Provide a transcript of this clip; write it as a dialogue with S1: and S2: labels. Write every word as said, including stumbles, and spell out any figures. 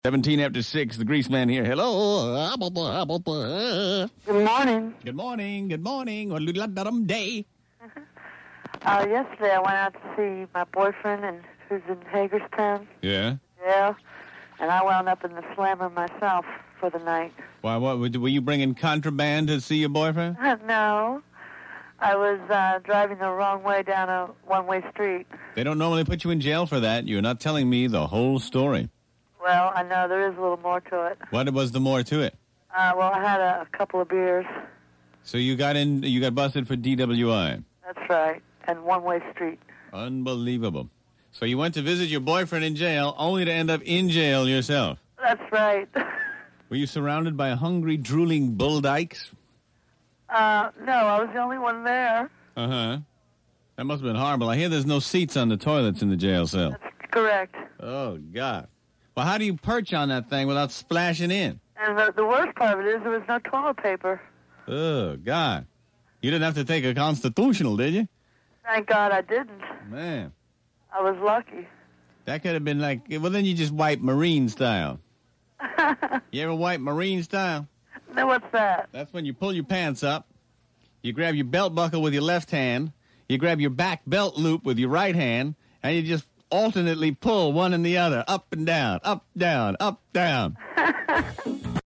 S1: seventeen after six, the Grease Man here. Hello.
S2: Good morning.
S1: Good morning. Good morning. What day?
S2: Uh, yesterday I went out to see my boyfriend, and who's in Hagerstown.
S1: Yeah.
S2: Yeah. And I wound up in the slammer myself for the night.
S1: Why? What? Were you bringing contraband to see your boyfriend?
S2: No. I was uh, driving the wrong way down a one-way street.
S1: They don't normally put you in jail for that. You're not telling me the whole story.
S2: Well, I know there is a little more to it.
S1: What was the more to it?
S2: Uh, well, I had a, a couple of beers.
S1: So you got in, you got busted for D W I.
S2: That's right, and one-way street.
S1: Unbelievable. So you went to visit your boyfriend in jail, only to end up in jail yourself.
S2: That's right.
S1: Were you surrounded by hungry, drooling bull dykes?
S2: Uh, no, I was the only one there.
S1: Uh-huh. That must have been horrible. I hear there's no seats on the toilets in the jail cell.
S2: That's correct.
S1: Oh, God. Well, how do you perch on that thing without splashing in?
S2: And the, the worst part of it is there was no toilet paper.
S1: Oh, God. You didn't have to take a constitutional, did you?
S2: Thank God I didn't.
S1: Man.
S2: I was lucky.
S1: That could have been like, well, then you just wipe Marine style. You ever wipe Marine style?
S2: No, what's that?
S1: That's when you pull your pants up, you grab your belt buckle with your left hand, you grab your back belt loop with your right hand, and you just alternately pull one and the other, up and down, up, down, up, down.